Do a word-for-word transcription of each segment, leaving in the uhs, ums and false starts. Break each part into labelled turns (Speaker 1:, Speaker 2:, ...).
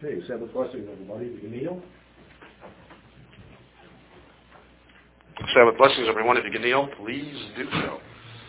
Speaker 1: Okay, Sabbath blessings, everybody. You can kneel. Sabbath blessings, everyone. If you can kneel, please do so.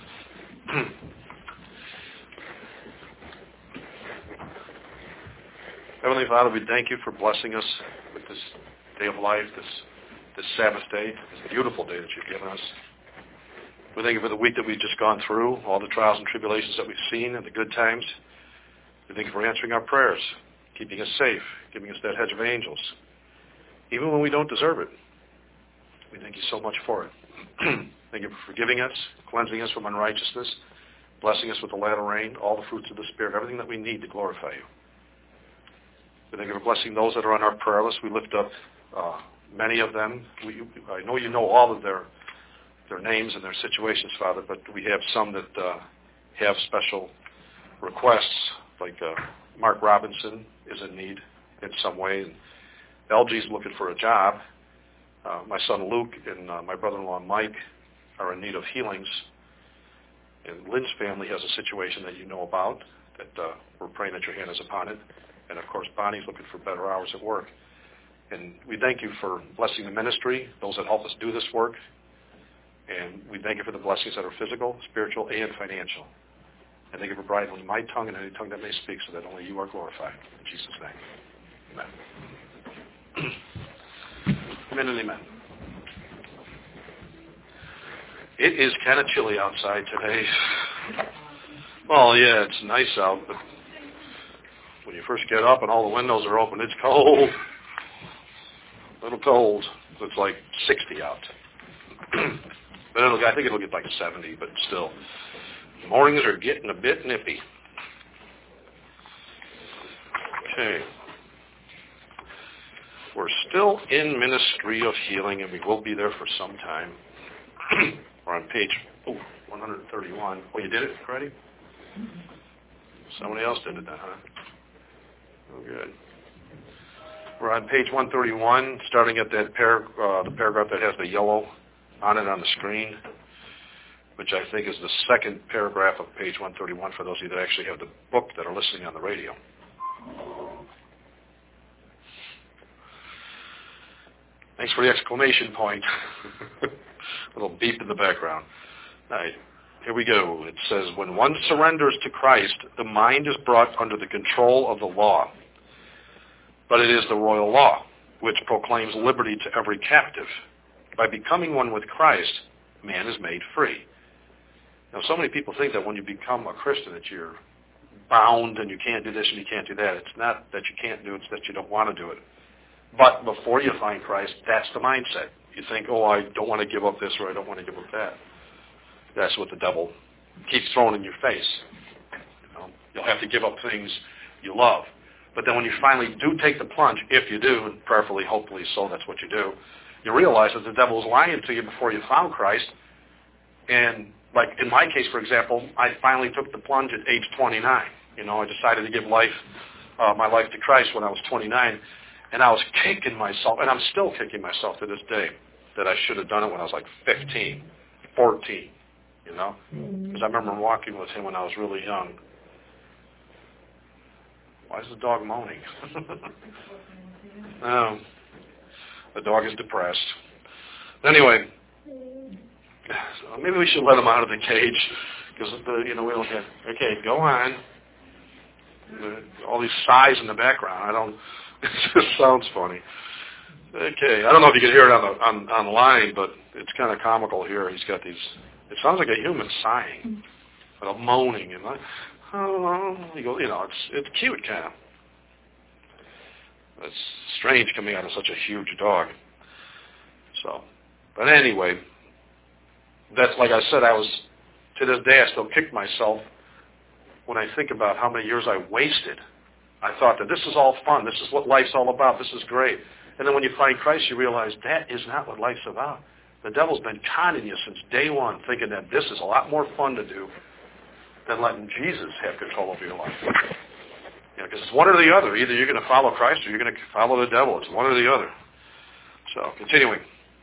Speaker 1: Heavenly Father, we thank you for blessing us with this day of life, this this Sabbath day, this beautiful day that you've given us. We thank you for the week that we've just gone through, all the trials and tribulations that we've seen and the good times. We thank you for answering our prayers, keeping us safe, giving us that hedge of angels, even when we don't deserve it. We thank you so much for it. Thank you for forgiving us, cleansing us from unrighteousness, blessing us with the latter rain, all the fruits of the Spirit, everything that we need to glorify you. We thank you for blessing those that are on our prayer list. We lift up uh, many of them. We, I know you know all of their their names and their situations, Father, but we have some that uh, have special requests, like uh, Mark Robinson is in need in some way, and L G's looking for a job. Uh, my son Luke and uh, my brother-in-law Mike are in need of healings. And Lynn's family has a situation that you know about, that uh, we're praying that your hand is upon it. And, of course, Bonnie's looking for better hours at work. And we thank you for blessing the ministry, those that help us do this work. And we thank you for the blessings that are physical, spiritual, and financial. And thank you for bridling my tongue and any tongue that may speak so that only you are glorified. In Jesus' name, amen. Amen and amen. It is kind of chilly outside today. Well, yeah, it's nice out, but when you first get up and all the windows are open, it's cold. A little cold. It's like sixty out. But it'll, I think it'll get like seventy, but still. Mornings are getting a bit nippy. Okay. We're still in Ministry of Healing, and we will be there for some time. We're on page oh, one thirty-one. Oh, you did it already? Somebody else did it then, huh? Oh, good. We're on page one thirty-one, starting at that par- uh, the paragraph that has the yellow on it on the screen, which I think is the second paragraph of page one thirty-one for those of you that actually have the book that are listening on the radio. Thanks for the exclamation point. A little beep in the background. All right, here we go. It says, when one surrenders to Christ, the mind is brought under the control of the law. But it is the royal law, which proclaims liberty to every captive. By becoming one with Christ, man is made free. Now, so many people think that when you become a Christian that you're bound and you can't do this and you can't do that. It's not that you can't do it, it's that you don't want to do it. But before you find Christ, that's the mindset. You think, oh, I don't want to give up this or I don't want to give up that. That's what the devil keeps throwing in your face. You know, you'll have to give up things you love. But then when you finally do take the plunge, if you do, and prayerfully, hopefully so, that's what you do, you realize that the devil was lying to you before you found Christ. And like in my case, for example, I finally took the plunge at age twenty-nine. You know, I decided to give life, uh, my life to Christ when I was twenty-nine. And I was kicking myself, and I'm still kicking myself to this day, that I should have done it when I was like fifteen, fourteen, you know? Because I remember walking with him when I was really young. Why is the dog moaning? um, the dog is depressed. Anyway, so maybe we should let him out of the cage, because, the, you know, we don't have, okay, go on. All these sighs in the background, I don't... It just sounds funny. Okay, I don't know if you can hear it on the on online, but it's kind of comical here. He's got these. It sounds like a human sighing, but a moaning and like, oh, you go, you know, it's it's cute kind of. It's strange coming out of such a huge dog. So, but anyway, that's like I said. I was to this day I still kick myself when I think about how many years I wasted. I thought that this is all fun. This is what life's all about. This is great. And then when you find Christ, you realize that is not what life's about. The devil's been conning you since day one, thinking that this is a lot more fun to do than letting Jesus have control of your life. You know, because it's one or the other. Either you're going to follow Christ or you're going to follow the devil. It's one or the other. So, continuing.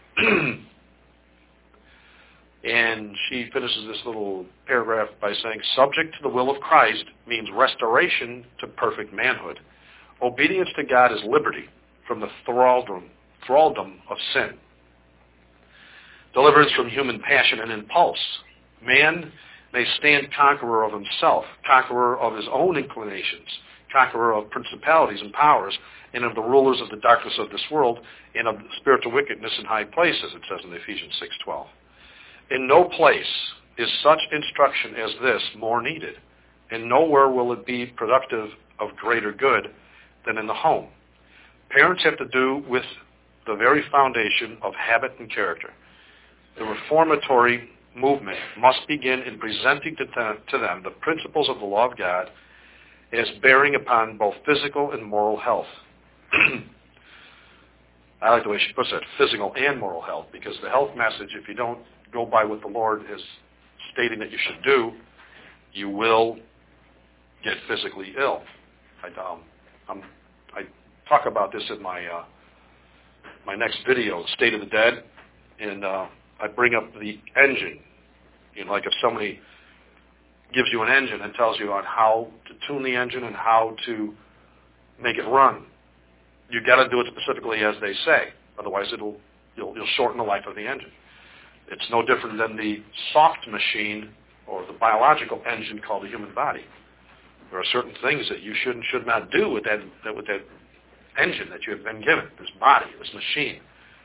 Speaker 1: And she finishes this little paragraph by saying, subject to the will of Christ means restoration to perfect manhood, Obedience to God is liberty from the thraldom, thraldom of sin. Deliverance from human passion and impulse. Man may stand conqueror of himself, conqueror of his own inclinations, conqueror of principalities and powers, and of the rulers of the darkness of this world, and of spiritual wickedness in high places, it says in Ephesians six twelve. In no place is such instruction as this more needed, and nowhere will it be productive of greater good than in the home. Parents have to do with the very foundation of habit and character. The reformatory movement must begin in presenting to them, to them the principles of the law of God as bearing upon both physical and moral health. I like the way she puts it, physical and moral health, because the health message, if you don't go by what the Lord is stating that you should do, you will get physically ill. I, um, I'm, I talk about this in my uh, my next video, State of the Dead, and uh, I bring up the engine. You know, like if somebody gives you an engine and tells you on how to tune the engine and how to make it run, you got to do it specifically as they say. Otherwise, it'll you'll, you'll shorten the life of the engine. It's no different than the soft machine or the biological engine called the human body. There are certain things that you should and should not do with that, that with that engine that you have been given, this body, this machine.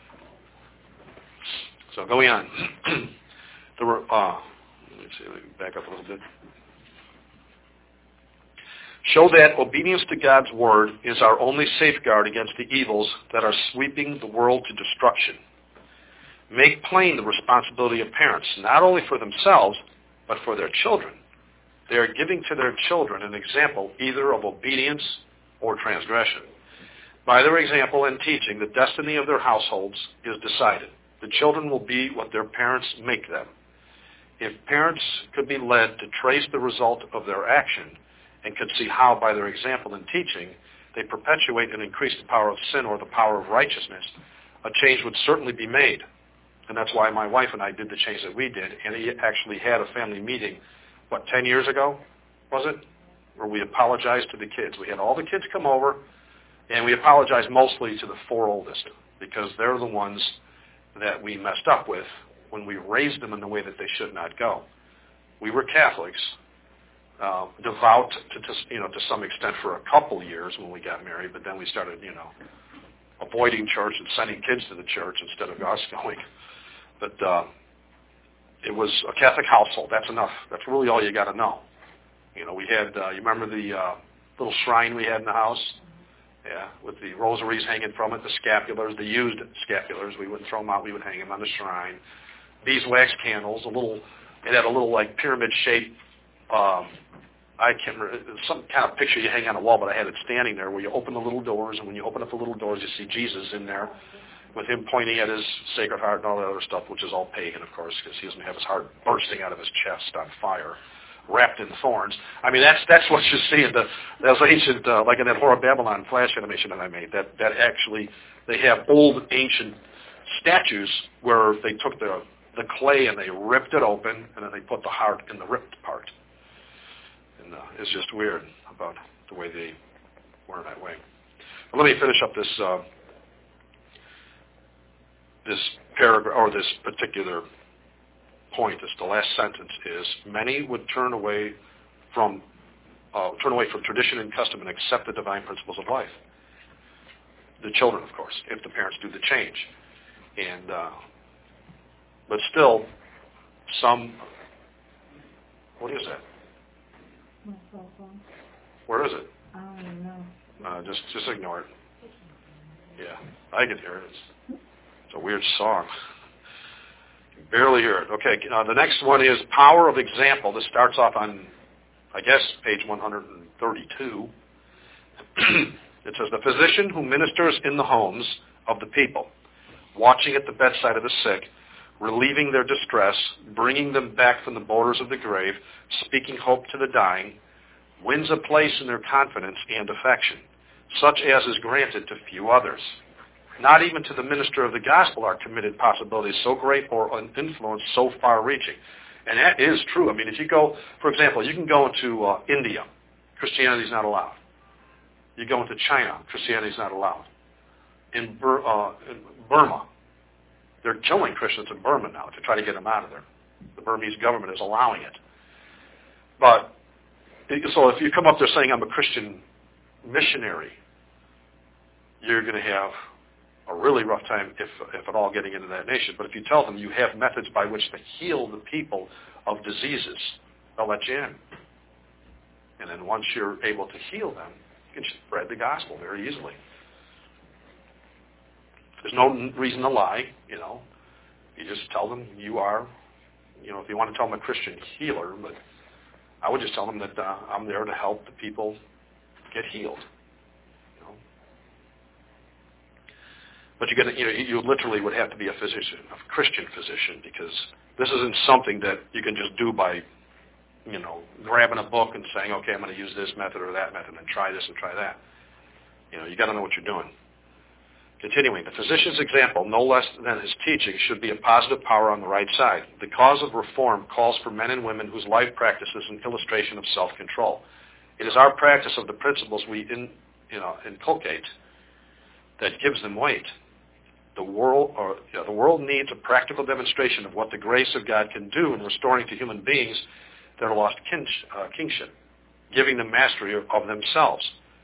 Speaker 1: So going on, there were. Uh, let me see. Let me back up a little bit. Show that obedience to God's word is our only safeguard against the evils that are sweeping the world to destruction. Make plain the responsibility of parents, not only for themselves, but for their children. They are giving to their children an example either of obedience or transgression. By their example and teaching, the destiny of their households is decided. The children will be what their parents make them. If parents could be led to trace the result of their action and could see how, by their example and teaching, they perpetuate and increase the power of sin or the power of righteousness, a change would certainly be made. And that's why my wife and I did the change that we did. And we actually had a family meeting, what, ten years ago, was it? Where we apologized to the kids. We had all the kids come over, and we apologized mostly to the four oldest, because they're the ones that we messed up with when we raised them in the way that they should not go. We were Catholics, uh, devout to, to, you know, to some extent for a couple years when we got married, but then we started, you know, avoiding church and sending kids to the church instead of us going. But uh, it was a Catholic household. That's enough. That's really all you got to know. You know, we had, uh, you remember the uh, little shrine we had in the house? Yeah, with the rosaries hanging from it, the scapulars, the used scapulars. We wouldn't throw them out. We would hang them on the shrine. Beeswax candles, a little, it had a little like pyramid shape, um, I can't remember, some kind of picture you hang on a wall, but I had it standing there where you open the little doors, and when you open up the little doors, you see Jesus in there with him pointing at his Sacred Heart and all that other stuff, which is all pagan, of course, because he doesn't have his heart bursting out of his chest on fire, wrapped in thorns. I mean, that's that's what you see in the those ancient, uh, like in that Horror Babylon flash animation that I made. That that actually they have old ancient statues where they took the the clay and they ripped it open, and then they put the heart in the ripped part. And uh, it's just weird about the way they were that way. But let me finish up this uh, this paragraph or this particular point. This the last sentence is: many would turn away from uh, turn away from tradition and custom and accept the divine principles of life. The children, of course, if the parents do the change, and uh, but still, some. What is that?
Speaker 2: My cell phone.
Speaker 1: Where is it?
Speaker 2: I don't know.
Speaker 1: Uh, just just ignore it. Yeah, I can hear it. It's, it's a weird song. You can barely hear it. Okay, uh, the next one is power of example. This starts off on, I guess, page one hundred thirty-two. It says, the physician who ministers in the homes of the people, watching at the bedside of the sick, relieving their distress, bringing them back from the borders of the grave, speaking hope to the dying, wins a place in their confidence and affection, such as is granted to few others. Not even to the minister of the gospel are committed possibilities so great or an influence so far-reaching. And that is true. I mean, if you go, for example, you can go to uh, India. Christianity is not allowed. You go into China, Christianity is not allowed. In, Bur- uh, in Burma, they're killing Christians in Burma now to try to get them out of there. The Burmese government is allowing it. But, so if you come up there saying, I'm a Christian missionary, you're going to have a really rough time, if, if at all, getting into that nation. But if you tell them you have methods by which to heal the people of diseases, they'll let you in. And then once you're able to heal them, you can spread the gospel very easily. There's no reason to lie, you know. You just tell them you are, you know, if you want to tell them a Christian healer, but I would just tell them that uh, I'm there to help the people get healed. You know. But you get, you know, you literally would have to be a physician, a Christian physician, because this isn't something that you can just do by, you know, grabbing a book and saying, okay, I'm going to use this method or that method and try this and try that. You know, you got to know what you're doing. Continuing, the physician's example, no less than his teaching, should be a positive power on the right side. The cause of reform calls for men and women whose life practice is an illustration of self-control. It is our practice of the principles we in, you know, inculcate that gives them weight. The world, or, you know, the world needs a practical demonstration of what the grace of God can do in restoring to human beings their lost kin, uh, kingship, giving them mastery of, of themselves.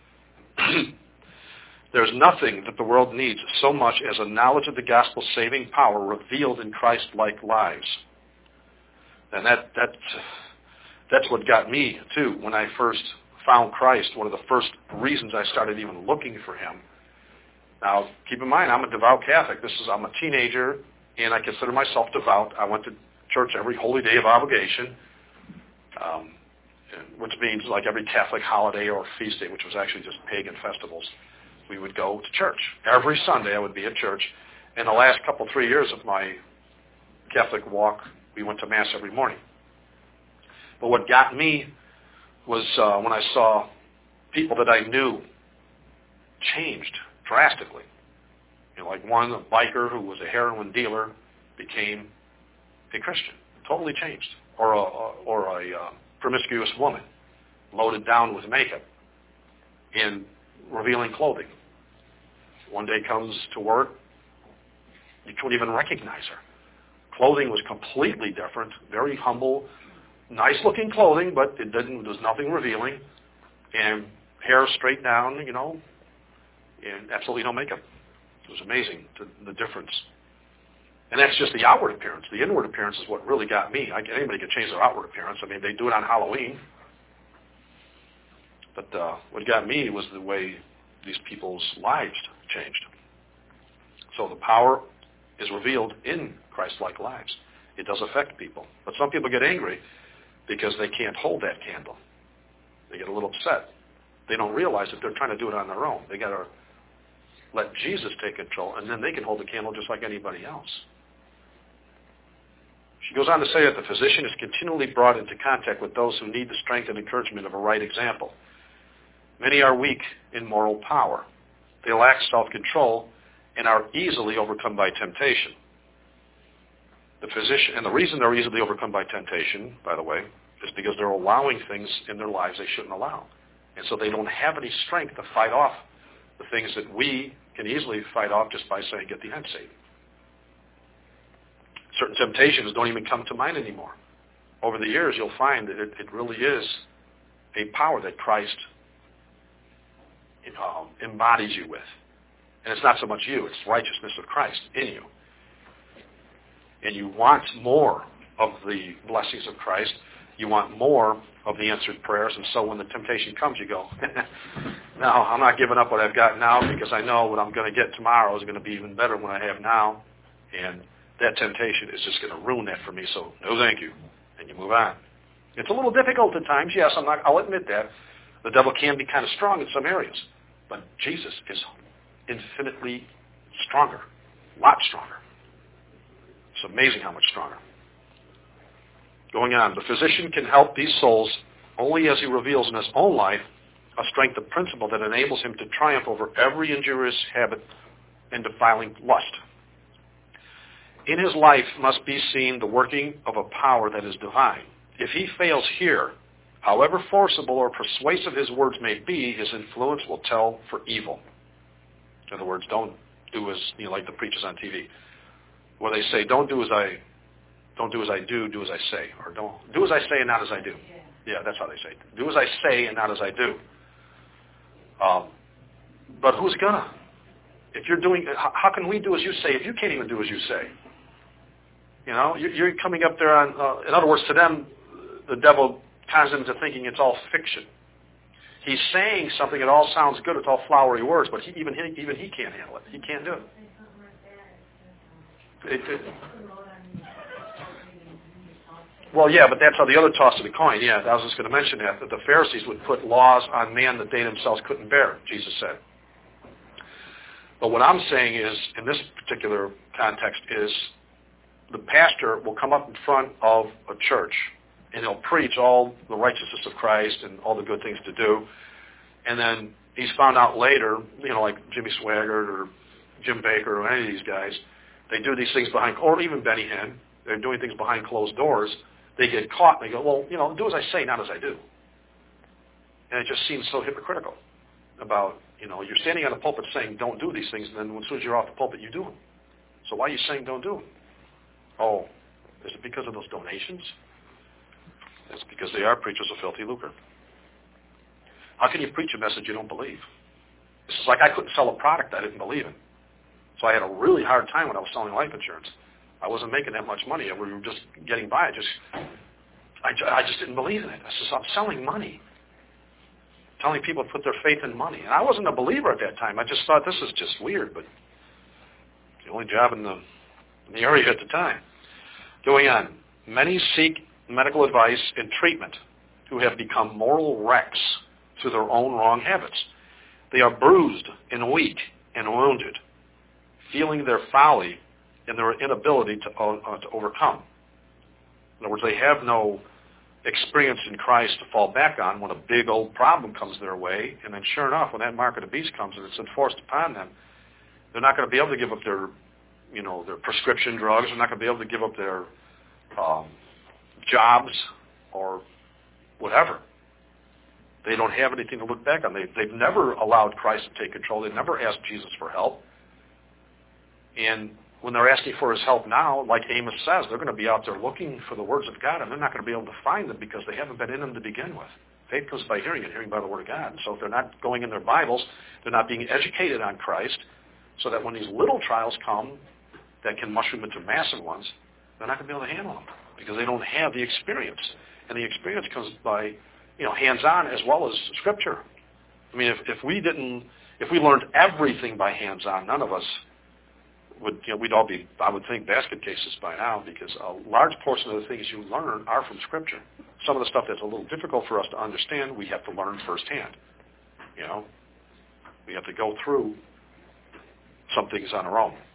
Speaker 1: There's nothing that the world needs so much as a knowledge of the gospel's saving power revealed in Christ-like lives. And that, that, that's what got me, too, when I first found Christ. One of the first reasons I started even looking for him. Now, keep in mind, I'm a devout Catholic. This is, I'm a teenager, and I consider myself devout. I went to church every holy day of obligation, um, which means like every Catholic holiday or feast day, which was actually just pagan festivals. We would go to church. Every Sunday I would be at church. In the last couple, three years of my Catholic walk, we went to Mass every morning. But what got me was uh, when I saw people that I knew changed drastically. You know, like one, a biker who was a heroin dealer became a Christian. Totally changed. Or a, or a uh, promiscuous woman loaded down with makeup and revealing clothing. One day comes to work, you couldn't even recognize her. Clothing was completely different, very humble, nice-looking clothing, but it didn't. There was nothing revealing, and hair straight down, you know, and absolutely no makeup. It was amazing, to, the difference. And that's just the outward appearance. The inward appearance is what really got me. I, anybody can change their outward appearance. I mean, they do it on Halloween. But uh, what got me was the way these people's lives changed. So the power is revealed in Christ-like lives. It does affect people. But some people get angry because they can't hold that candle. They get a little upset. They don't realize that they're trying to do it on their own. They got to let Jesus take control, and then they can hold the candle just like anybody else. She goes on to say that the physician is continually brought into contact with those who need the strength and encouragement of a right example. Many are weak in moral power. They lack self-control and are easily overcome by temptation. The physician, and the reason they're easily overcome by temptation, by the way, is because they're allowing things in their lives they shouldn't allow. And so they don't have any strength to fight off the things that we can easily fight off just by saying, get the end saved. Certain temptations don't even come to mind anymore. Over the years, you'll find that it, it really is a power that Christ um, embodies you with. And it's not so much you, it's righteousness of Christ in you. And you want more of the blessings of Christ. You want more of the answered prayers. And so when the temptation comes, you go, no, I'm not giving up what I've got now because I know what I'm going to get tomorrow is going to be even better than what I have now. And that temptation is just going to ruin that for me. So no thank you. And you move on. It's a little difficult at times. Yes, I'm not, I'll admit that. The devil can be kind of strong in some areas. But Jesus is infinitely stronger. A lot stronger. It's amazing how much stronger. Going on, the physician can help these souls only as he reveals in his own life a strength of principle that enables him to triumph over every injurious habit and defiling lust. In his life must be seen the working of a power that is divine. If he fails here, However forcible or persuasive his words may be, his influence will tell for evil. In other words, don't do as, you know, like the preachers on T V, where they say, don't do as I, don't do as I do, do as I say, or don't do as I say and not as I do. Yeah, that's how they say it. Do as I say and not as I do. Um, but who's gonna? If you're doing, how, how can we do as you say if you can't even do as you say? You know, you're, you're coming up there on, uh, in other words, to them, the devil ties them into thinking it's all fiction. He's saying something, it all sounds good, it's all flowery words, but he, even he, even he can't handle it. He can't do it. it, it well, yeah, but that's how the other toss of the coin. Yeah, I was just going to mention that, that the Pharisees would put laws on man that they themselves couldn't bear, Jesus said. But what I'm saying is, in this particular context, is the pastor will come up in front of a church and he'll preach all the righteousness of Christ and all the good things to do. And then he's found out later, you know, like Jimmy Swaggart or Jim Baker or any of these guys, they do these things behind, or even Benny Hinn, they're doing things behind closed doors. They get caught and they go, well, you know, do as I say, not as I do. And it just seems so hypocritical about, you know, you're standing on a pulpit saying don't do these things, and then as soon as you're off the pulpit, you do them. So why are you saying don't do them? Oh, is it because of those donations? It's because they are preachers of filthy lucre. How can you preach a message you don't believe? It's like I couldn't sell a product I didn't believe in. So I had a really hard time when I was selling life insurance. I wasn't making that much money. We were just getting by. I just, I, I just didn't believe in it. I said, I'm selling money. Telling people to put their faith in money. And I wasn't a believer at that time. I just thought this is just weird, but the only job in the, in the area at the time. Going on. Many seek medical advice and treatment who have become moral wrecks through their own wrong habits. They are bruised and weak and wounded, feeling their folly and their inability to, uh, to overcome. In other words, they have no experience in Christ to fall back on when a big old problem comes their way, and then sure enough, when that mark of the beast comes and it's enforced upon them, they're not going to be able to give up their, you know, their prescription drugs. They're not going to be able to give up their um, jobs or whatever. They don't have anything to look back on. They, they've never allowed Christ to take control. They've never asked Jesus for help. And when they're asking for his help now, like Amos says, they're going to be out there looking for the words of God, and they're not going to be able to find them because they haven't been in them to begin with. Faith comes by hearing, and hearing by the word of God. And so if they're not going in their Bibles, they're not being educated on Christ, so that when these little trials come that can mushroom into massive ones, they're not going to be able to handle them because they don't have the experience. And the experience comes by, you know, hands-on as well as Scripture. I mean, if, if we didn't, if we learned everything by hands-on, none of us would, you know, we'd all be, I would think, basket cases by now, because a large portion of the things you learn are from Scripture. Some of the stuff that's a little difficult for us to understand, we have to learn firsthand. You know, we have to go through some things on our own,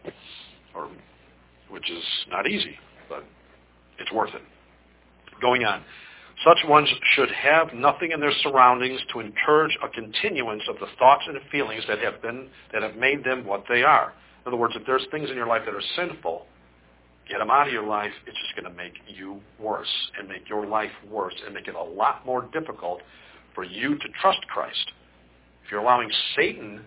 Speaker 1: or which is not easy, but it's worth it. Going on. Such ones should have nothing in their surroundings to encourage a continuance of the thoughts and feelings that have been that have made them what they are. In other words, if there's things in your life that are sinful, get them out of your life. It's just going to make you worse and make your life worse and make it a lot more difficult for you to trust Christ. If you're allowing Satan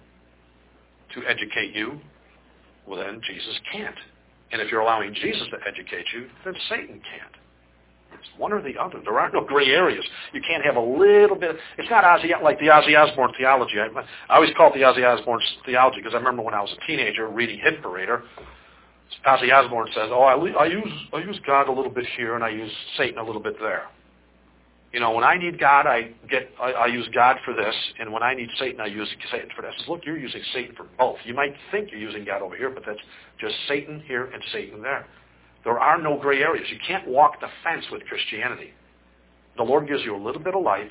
Speaker 1: to educate you, well then Jesus can't. And if you're allowing Jesus to educate you, then Satan can't. It's one or the other. There are no gray areas. You can't have a little bit. It's not Ozzy, like the Ozzy Osbourne theology. I, I always call it the Ozzy Osbourne theology because I remember when I was a teenager reading Hit Parader, Ozzy Osbourne says, "Oh, I, I use I use God a little bit here and I use Satan a little bit there. You know, when I need God, I get I, I use God for this, and when I need Satan, I use Satan for that." I says, "Look, you're using Satan for both. You might think you're using God over here, but that's just Satan here and Satan there." There are no gray areas. You can't walk the fence with Christianity. The Lord gives you a little bit of light,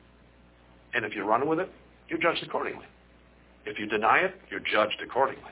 Speaker 1: and if you run with it, you're judged accordingly. If you deny it, you're judged accordingly.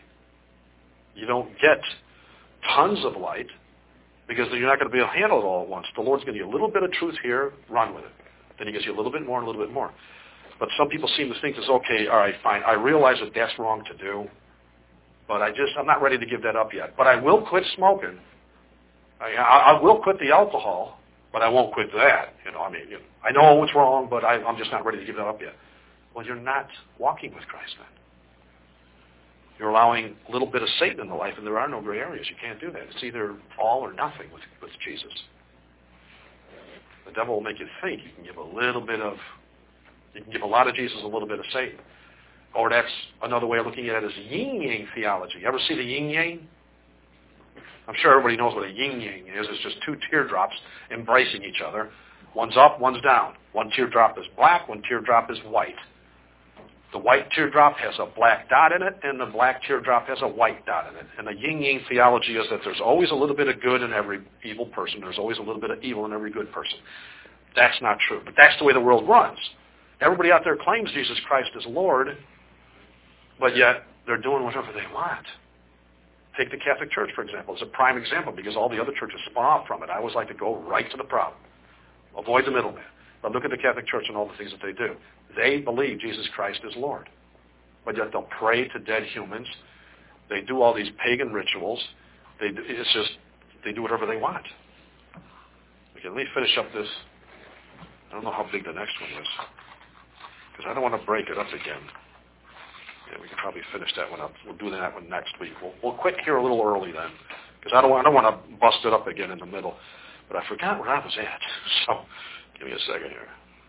Speaker 1: You don't get tons of light because you're not going to be able to handle it all at once. The Lord's going to give you a little bit of truth here, run with it. Then he gives you a little bit more and a little bit more. But some people seem to think it's okay, all right, fine, I realize that that's wrong to do, but I just, I'm not ready to give that up yet. But I will quit smoking. I, I will quit the alcohol, but I won't quit that. You know, I mean, you know, I know it's wrong, but I, I'm just not ready to give that up yet. Well, you're not walking with Christ then. You're allowing a little bit of Satan in the life, and there are no gray areas. You can't do that. It's either all or nothing with, with Jesus. The devil will make you think you can give a little bit of, you can give a lot of Jesus, a little bit of Satan. Or that's another way of looking at it is yin-yang theology. You ever see the yin-yang? I'm sure everybody knows what a yin-yang is. It's just two teardrops embracing each other. One's up, one's down. One teardrop is black, one teardrop is white. The white teardrop has a black dot in it, and the black teardrop has a white dot in it. And the yin-yang theology is that there's always a little bit of good in every evil person. There's always a little bit of evil in every good person. That's not true. But that's the way the world runs. Everybody out there claims Jesus Christ is Lord, but yet they're doing whatever they want. Take the Catholic Church, for example. It's a prime example because all the other churches spun off from it. I always like to go right to the problem. Avoid the middleman. But look at the Catholic Church and all the things that they do. They believe Jesus Christ is Lord. But yet they'll pray to dead humans. They do all these pagan rituals. They, it's just, they do whatever they want. Okay, let me finish up this. I don't know how big the next one is, because I don't want to break it up again. Yeah, we can probably finish that one up. We'll do that one next week. We'll, we'll quit here a little early then, because I don't, I don't want to bust it up again in the middle. But I forgot where I was at. So give me a second here.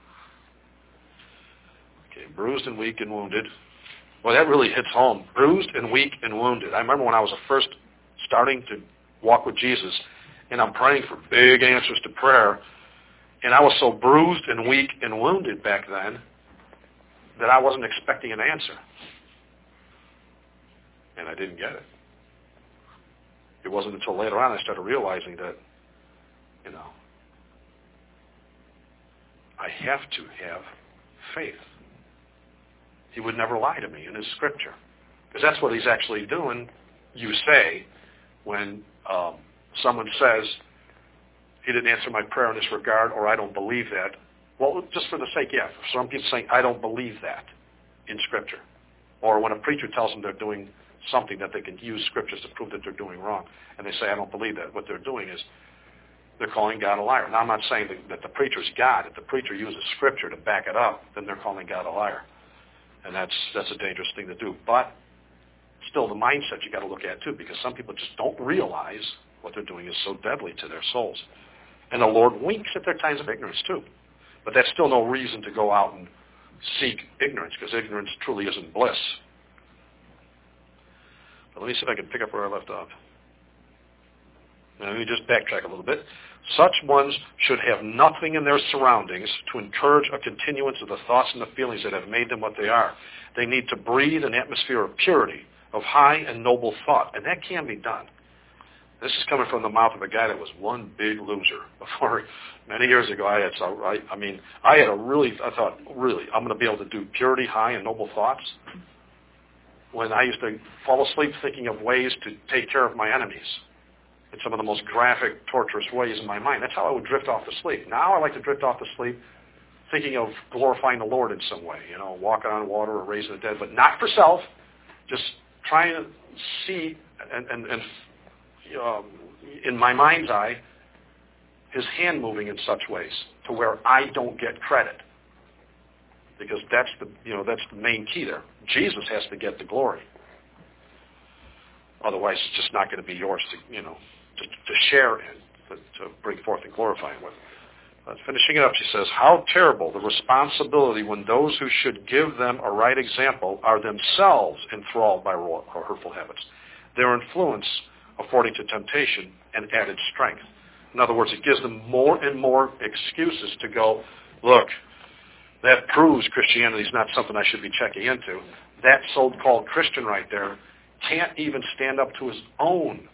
Speaker 1: Okay, bruised and weak and wounded. Well, that really hits home. Bruised and weak and wounded. I remember when I was first starting to walk with Jesus, and I'm praying for big answers to prayer, and I was so bruised and weak and wounded back then that I wasn't expecting an answer. And I didn't get it. It wasn't until later on I started realizing that, you know, I have to have faith. He would never lie to me in his scripture. Because that's what he's actually doing, you say, when um, someone says, he didn't answer my prayer in this regard, or I don't believe that. Well, just for the sake, yeah, some people saying, I don't believe that in Scripture. Or when a preacher tells them they're doing something that they can use Scriptures to prove that they're doing wrong, and they say, I don't believe that. What they're doing is they're calling God a liar. Now, I'm not saying that, that the preacher's God. If the preacher uses Scripture to back it up, then they're calling God a liar. And that's that's a dangerous thing to do. But still, the mindset you got to look at, too, because some people just don't realize what they're doing is so deadly to their souls. And the Lord winks at their times of ignorance, too. But that's still no reason to go out and seek ignorance, because ignorance truly isn't bliss. But let me see if I can pick up where I left off. Now, let me just backtrack a little bit. Such ones should have nothing in their surroundings to encourage a continuance of the thoughts and the feelings that have made them what they are. They need to breathe an atmosphere of purity, of high and noble thought, and that can be done. This is coming from the mouth of a guy that was one big loser. Before many years ago, I had, so I, I mean, I had a really, I thought, really, I'm going to be able to do purity, high, and noble thoughts. When I used to fall asleep thinking of ways to take care of my enemies in some of the most graphic, torturous ways in my mind. That's how I would drift off to sleep. Now I like to drift off to sleep thinking of glorifying the Lord in some way, you know, walking on water or raising the dead, but not for self, just trying to see and, and, and Um, in my mind's eye, his hand moving in such ways to where I don't get credit, because that's the you know that's the main key there. Jesus has to get the glory. Otherwise, it's just not going to be yours to you know to, to share in, to, to bring forth and glorify him with. But finishing it up, she says, "How terrible the responsibility when those who should give them a right example are themselves enthralled by hurtful habits. Their influence affording to temptation and added strength." In other words, it gives them more and more excuses to go, look, that proves Christianity is not something I should be checking into. That so-called Christian right there can't even stand up to his own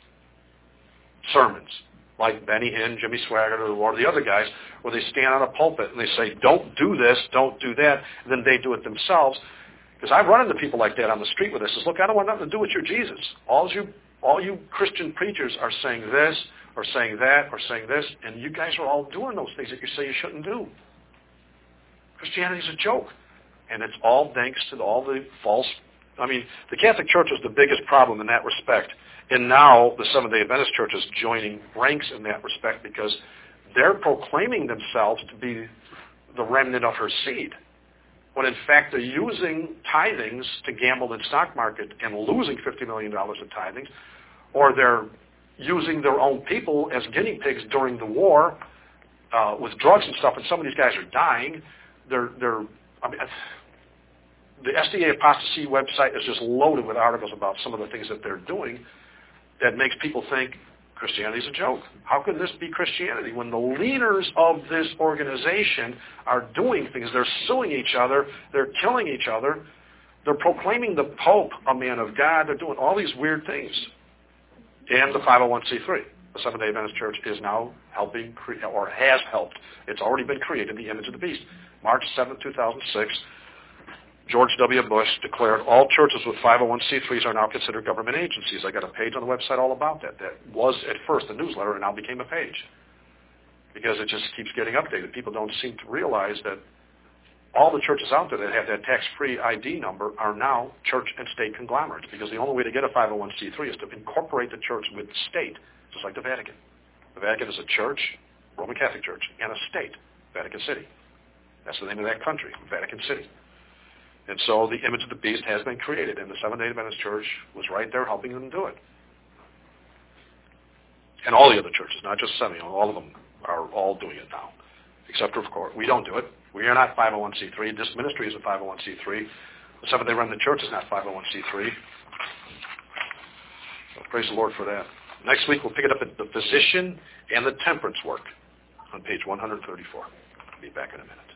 Speaker 1: sermons, like Benny Hinn, Jimmy Swaggart, or the other guys, where they stand on a pulpit and they say, don't do this, don't do that, and then they do it themselves. Because I've run into people like that on the street with this. Says, look, I don't want nothing to do with your Jesus. All you All you Christian preachers are saying this, or saying that, or saying this, and you guys are all doing those things that you say you shouldn't do. Christianity is a joke. And it's all thanks to all the false... I mean, the Catholic Church is the biggest problem in that respect. And now the Seventh-day Adventist Church is joining ranks in that respect, because they're proclaiming themselves to be the remnant of her seed, when in fact they're using tithings to gamble in the stock market and losing fifty million dollars in tithings, or they're using their own people as guinea pigs during the war uh, with drugs and stuff, and some of these guys are dying. They're, they're, I mean, the S D A apostasy website is just loaded with articles about some of the things that they're doing that makes people think Christianity's a joke. How could this be Christianity when the leaders of this organization are doing things? They're suing each other. They're killing each other. They're proclaiming the Pope a man of God. They're doing all these weird things. And the five oh one c three, the Seventh-day Adventist Church, is now helping, cre- or has helped. It's already been created, the image of the beast. March seventh, two thousand six, George W. Bush declared all churches with five oh one c threes are now considered government agencies. I got a page on the website all about that. That was at first a newsletter and now became a page because it just keeps getting updated. People don't seem to realize that all the churches out there that have that tax-free I D number are now church and state conglomerates, because the only way to get a five oh one c three is to incorporate the church with the state, just like the Vatican. The Vatican is a church, Roman Catholic Church, and a state, Vatican City. That's the name of that country, Vatican City. And so the image of the beast has been created, and the Seventh-day Adventist Church was right there helping them do it. And all the other churches, not just Semyon, all of them are all doing it now. Except, of course, we don't do it. We are not five oh one c three. This ministry is a five oh one c three. The Seventh-day Remnant Church is not five oh one c three. So praise the Lord for that. Next week, we'll pick it up at the physician and the temperance work on page one thirty-four. I'll be back in a minute.